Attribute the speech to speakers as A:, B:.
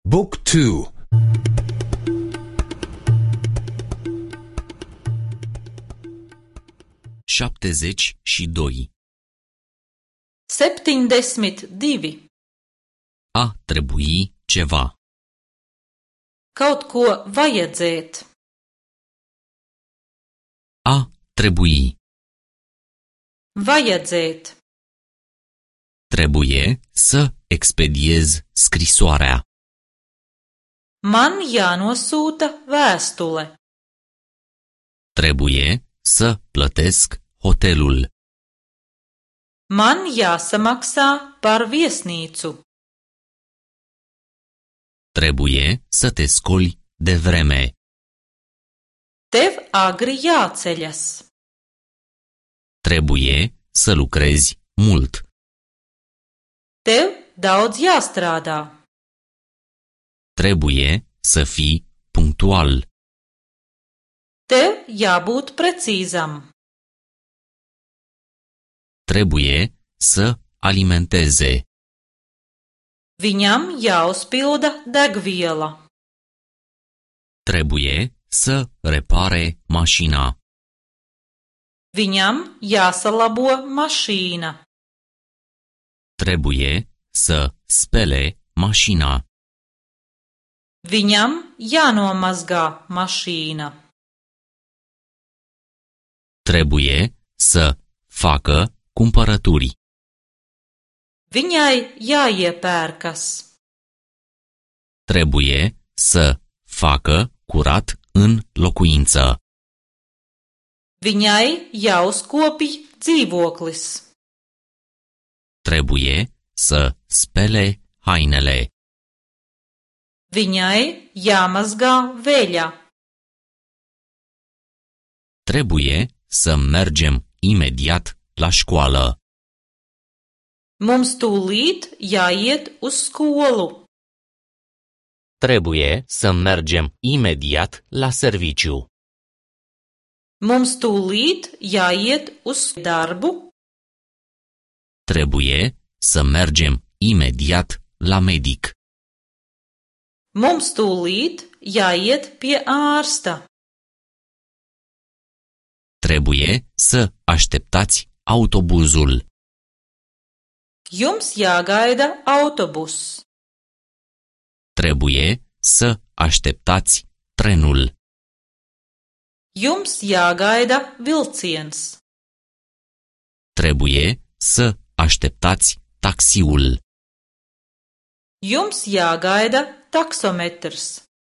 A: Book 2.
B: 72.
C: 72.
B: A trebui ceva.
C: Kaut ko vajadzēt.
B: A trebui.
C: Vajadzēt.
B: Trebuie să expediez scrisoarea.
C: Man jānosūta vēstule.
B: Trebuie să plătesc hotelul.
C: Man jāsamaksā par viesnīcu.
B: Trebuie să te scoli de vreme.
C: Tev agri jāceļas.
B: Trebuie să lucrezi mult.
C: Tev daudz jāstrādā.
B: Trebuie să fii punctual.
C: Tev jābūt precīzam.
B: Trebuie să alimenteze.
C: Viņam jāuzpilda degviela.
B: Trebuie să repare mașina.
C: Viņam jāsalabo mašīna.
B: Trebuie să spele mașina.
C: Viņam jānomazgā mašīna.
B: Trebuie să facă cumpărături.
C: Viņai jāiepērkas.
B: Trebuie să facă curat în locuință.
C: Viņai jāuzkopj dzīvoklis.
B: Trebuie să spele hainele.
C: Viņai jāmazgā veļa.
B: Trebuie să mergem imediat la școală.
C: Mums tūlīt jāiet uz skolu.
B: Trebuie să mergem imediat la serviciu.
C: Mums tūlīt jāiet uz darbu.
B: Trebuie să mergem imediat la medic.
C: Mums tūlīt jāiet pie ārsta.
B: Trebuie să așteptați autobuzul.
C: Jums jāgaida autobus.
B: Trebuie să așteptați trenul.
C: Jums jāgaida vilciens.
B: Trebuie să așteptați taxiul.
C: Jums jāgaida taksometrs.